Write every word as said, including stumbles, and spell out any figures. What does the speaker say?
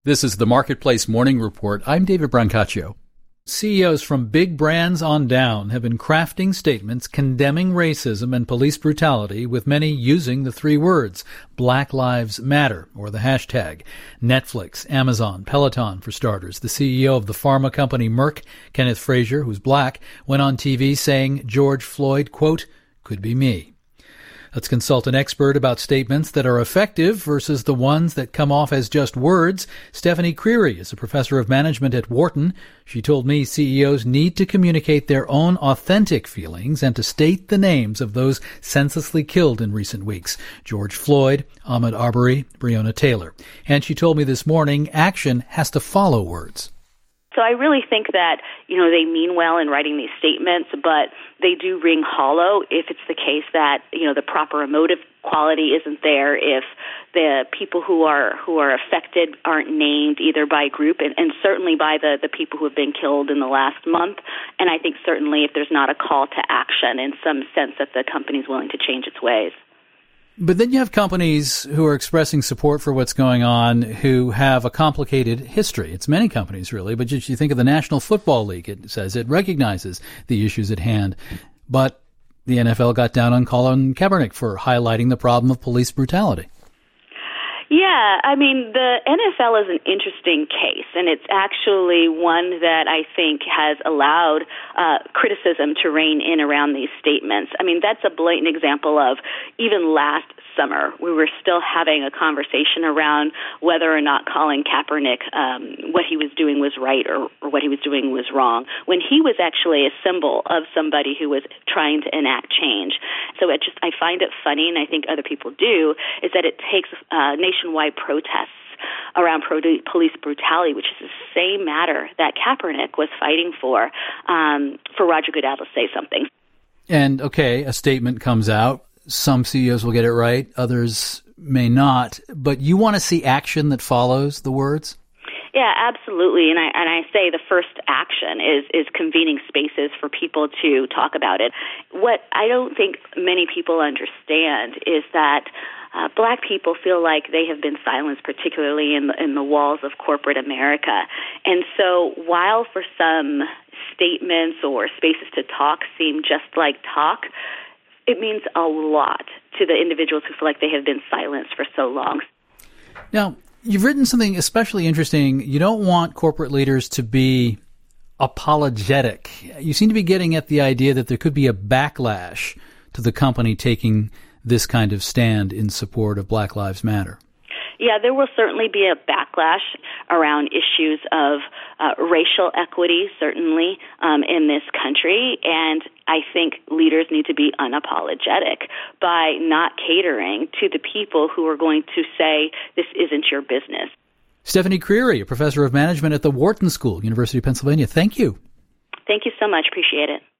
This is the Marketplace Morning Report. I'm David Brancaccio. C E Os from big brands on down have been crafting statements condemning racism and police brutality, with many using the three words, Black Lives Matter, or the hashtag. Netflix, Amazon, Peloton, for starters. The C E O of the pharma company Merck, Kenneth Frazier, who's black, went on T V saying George Floyd, quote, could be me. Let's consult an expert about statements that are effective versus the ones that come off as just words. Stephanie Creary is a professor of management at Wharton. She told me C E Os need to communicate their own authentic feelings and to state the names of those senselessly killed in recent weeks. George Floyd, Ahmaud Arbery, Breonna Taylor. And she told me this morning action has to follow words. So I really think that, you know, they mean well in writing these statements, but they do ring hollow if it's the case that, you know, the proper emotive quality isn't there, if the people who are who are affected aren't named either by group and, and certainly by the, the people who have been killed in the last month. And I think certainly if there's not a call to action in some sense that the company's willing to change its ways. But then you have companies who are expressing support for what's going on who have a complicated history. It's many companies, really, but you think of the National Football League. It says it recognizes the issues at hand. But the N F L got down on Colin Kaepernick for highlighting the problem of police brutality. Yeah, I mean, the N F L is an interesting case, and it's actually one that I think has allowed uh, criticism to reign in around these statements. I mean, that's a blatant example of even last summer, we were still having a conversation around whether or not Colin Kaepernick, um, what he was doing was right or, or what he was doing was wrong, when he was actually a symbol of somebody who was trying to enact change. So it just, I find it funny, and I think other people do, is that it takes uh, nationwide protests around pro- police brutality, which is the same matter that Kaepernick was fighting for, um, for Roger Goodell to say something. And, okay, a statement comes out. Some C E Os will get it right, others may not. But you want to see action that follows the words? Yeah, absolutely. And I and I say the first action is is convening spaces for people to talk about it. What I don't think many people understand is that uh, black people feel like they have been silenced, particularly in the, in the walls of corporate America. And so while for some statements or spaces to talk seem just like talk, it means a lot to the individuals who feel like they have been silenced for so long. Now, you've written something especially interesting. You don't want corporate leaders to be apologetic. You seem to be getting at the idea that there could be a backlash to the company taking this kind of stand in support of Black Lives Matter. Yeah, there will certainly be a backlash around issues of uh, racial equity, certainly, um, in this country. And I think leaders need to be unapologetic by not catering to the people who are going to say, this isn't your business. Stephanie Creary, a professor of management at the Wharton School, University of Pennsylvania. Thank you. Thank you so much. Appreciate it.